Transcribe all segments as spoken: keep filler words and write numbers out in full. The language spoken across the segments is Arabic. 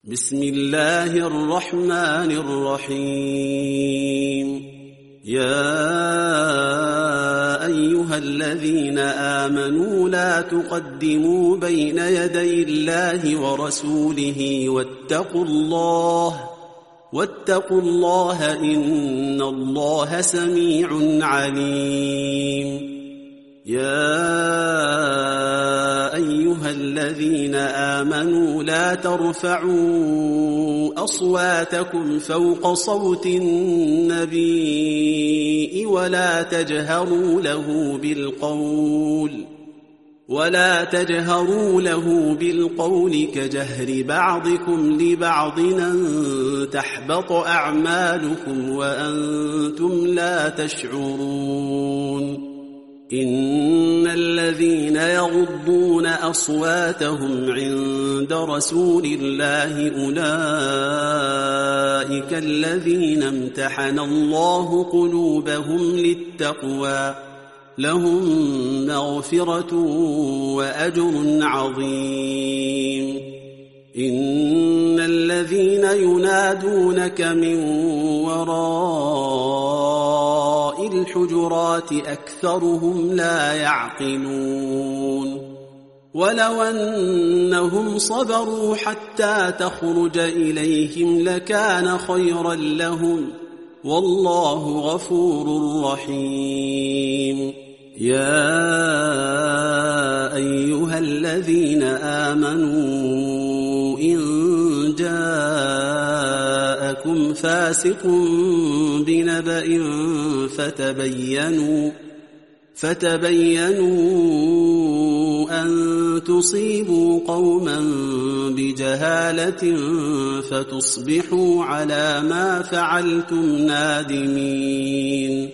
بسم الله الرحمن الرحيم. يا أيها الذين آمنوا لا تقدموا بين يدي الله ورسوله واتقوا الله واتقوا الله إن الله سميع عليم. يا أيها الذين آمنوا لا ترفعوا أصواتكم فوق صوت النبي ولا تجهروا له بالقول ولا تجهروا له بالقول كجهر بعضكم لبعض أن تحبط أعمالكم وأنتم لا تشعرون. إن الذين يغضون أصواتهم عند رسول الله أولئك الذين امتحن الله قلوبهم للتقوى لهم مغفرة وأجر عظيم. إن الذين ينادونك من وراء الحجرات أكثرهم لا يعقلون. ولو أنهم صبروا حتى تخرج إليهم لكان خيرا لهم والله غفور رحيم. يا أيها الذين آمنوا إن جاءكم فاسق بنبأ فتبينوا فتبينوا أن تصيبوا قوما بجهالة فتصبحوا على ما فعلتم نادمين.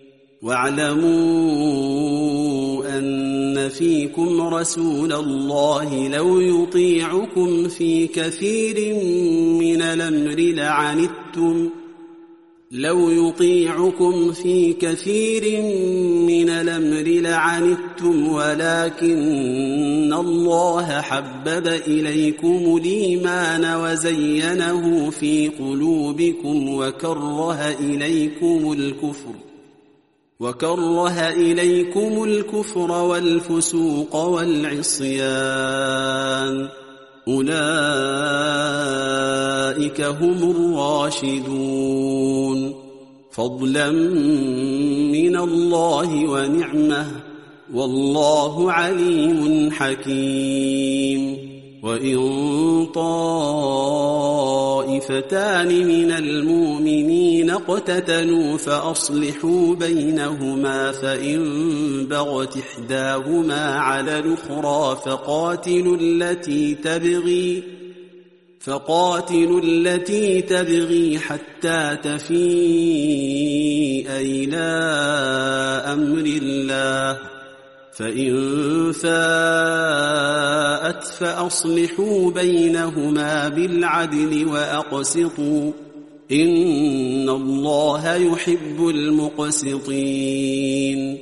واعلموا أن فيكم رسول الله لو يطيعكم في كثير من الأمر لعنتم لو يطيعكم في كثير من الأمر لعنتم ولكن الله حبب إليكم الإيمان وزينه في قلوبكم وكره إليكم الكفر وكره إليكم الكفر والفسوق والعصيان أولئك هم الراشدون فضلا من الله ونعمه والله عليم حكيم. وإن طائفتان من المؤمنين اقتتلوا فأصلحوا بينهما فإن بغت إحداهما على الأخرى فقاتلوا التي تبغي فقاتلوا التي تبغي حتى تفيء إلى أمر الله فإن فاءت فأصلحوا بينهما بالعدل وأقسطوا إن الله يحب المقسطين.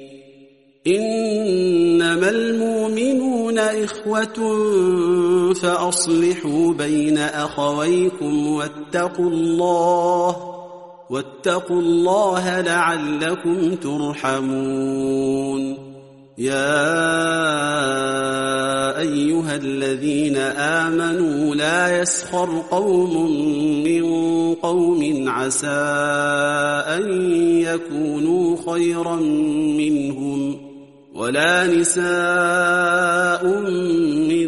إنما المؤمنون إخوة فأصلحوا بين أخويكم واتقوا الله واتقوا الله لعلكم ترحمون. يا أيها الذين آمنوا لا يسخر قوم من قوم عسى أن يكونوا خيرا منهم ولا نساء من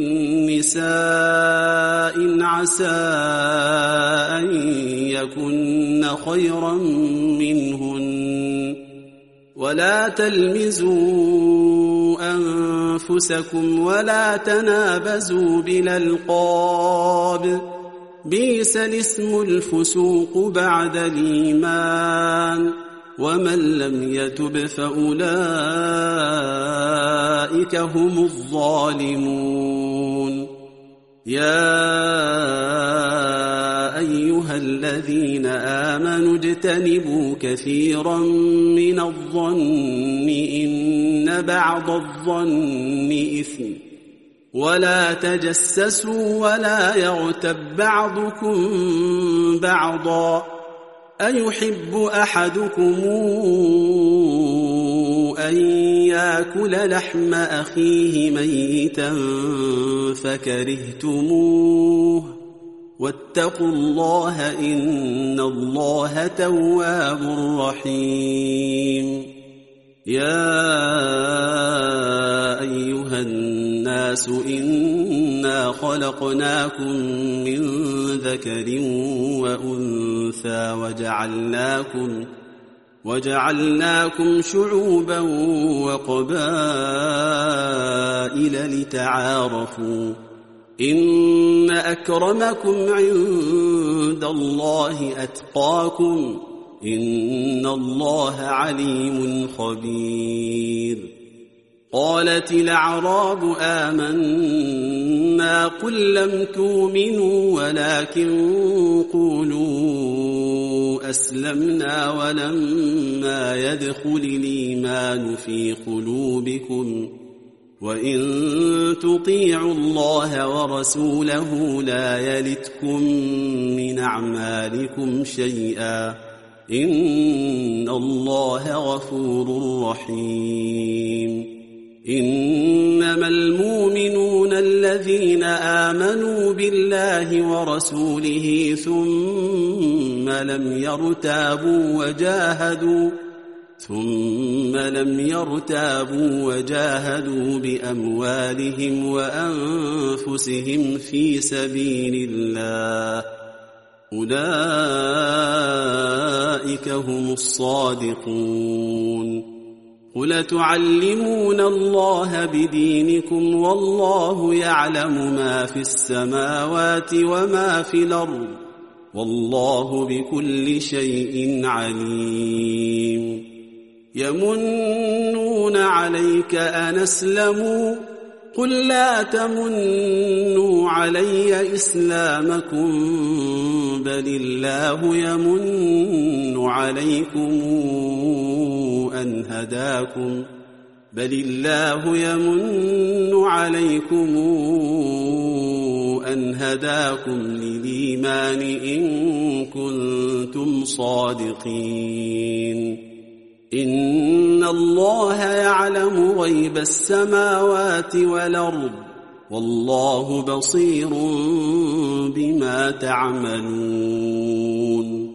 نساء عسى أن يكن خيرا منهن ولا تلمزوا أنفسكم ولا تنابزوا بالألقاب بئس الاسم الفسوق بعد الإيمان ومن لم يتب فأولئك هم الظالمون. يا أيها الذين آمنوا اجتنبوا كثيرا من الظن إن بعض الظن إثم ولا تجسسوا ولا يغتب بعضكم بعضا أيحب أحدكم أن يأكل لحم أخيه ميتا فكرهتموه واتقوا الله إن الله تواب رحيم يا أيها الناس إنا خلقناكم من ذكر وأنثى وجعلناكم وجعلناكم شعوبا وقبائل لتعارفوا إن أكرمكم عند الله أتقاكم إن الله عليم خبير قالت الأعراب آمنا قل لم تؤمنوا ولكن قولوا أسلمنا ولما يدخل الإيمان في قلوبكم وإن تطيعوا الله ورسوله لا يلتكم من أعمالكم شيئا إن الله غفور رحيم إنما المؤمنون الذين آمنوا بالله ورسوله ثم لم يرتابوا وجاهدوا ثم لم يرتابوا وجاهدوا بأموالهم وأنفسهم في سبيل الله أولئك هم الصادقون قل تعلمون الله بدينكم والله يعلم ما في السماوات وما في الأرض والله بكل شيء عليم يمنون عليك أن أسلموا قل لا تمنوا علي إسلامكم بل الله يمن عليكم أن هداكم بل الله يمن عليكم أن هداكم للإيمان إن كنتم صادقين إن الله يعلم غيب السماوات والأرض والله بصير بما تعملون